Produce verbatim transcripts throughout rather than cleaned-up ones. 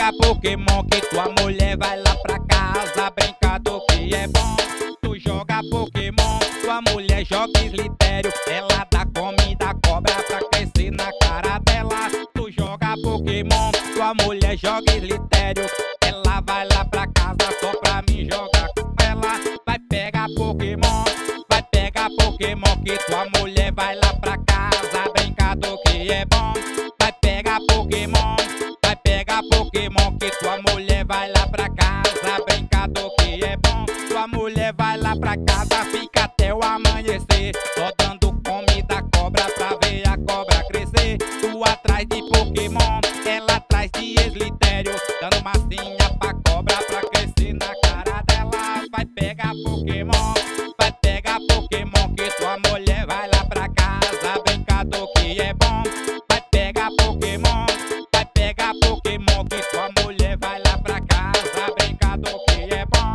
pega Pokémon que tua mulher vai lá pra casa brincar do que é bom. Tu joga Pokémon, tua mulher joga Slitério. Ela dá comida cobra pra crescer na cara dela. Tu joga Pokémon, tua mulher joga Slitério. Ela vai lá pra casa só pra mim jogar com ela. Vai pegar Pokémon, vai pegar Pokémon que tua mulher vai lá pra casa brincar do que é bom. Vai pegar Pokémon, vai pegar Pokémon que tua mulher vai lá pra casa brincar do que é bom. Tua mulher vai lá pra casa, fica até o amanhecer, só dando comida cobra pra ver a cobra crescer. Tu atrás de Pokémon, ela atrás de Slitério, dando massinha pra cobra pra crescer na cara dela. Vai pegar Pokémon, vai pegar Pokémon que tua mulher vai lá pra casa brincar do que é bom. Vai pegar Pokémon, vai pegar Pokémon que tua mulher vai lá pra casa brincar do que é bom.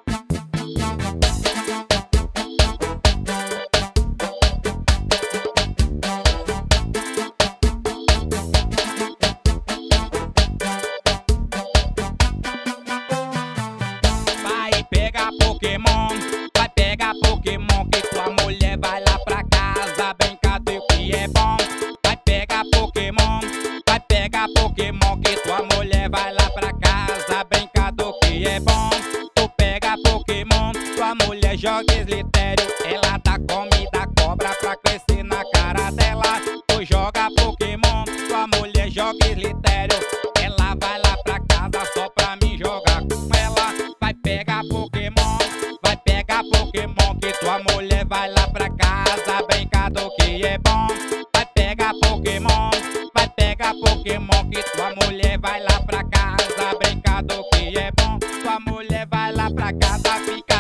Vai pegar Pokémon, vai pegar Pokémon que tua mulher vai lá pra casa brincar do que é bom. Vai pegar Pokémon, vai pegar Pokémon que tua mulher vai lá pra casa brincar do que é bom. Tu pega Pokémon, tua mulher joga Slitério. Ela dá comida cobra pra crescer na cara dela. Tu joga Pokémon, tua mulher joga Slitério. Ela vai lá pra casa só pra mim jogar com ela. Vai pegar Pokémon, vai pegar Pokémon que tua mulher vai lá pra casa brincar do que é bom. Vai pegar Pokémon, vai pegar Pokémon que tua mulher vai lá pra casa brincar do que é bom. Tua mulher vai lá pra casa, fica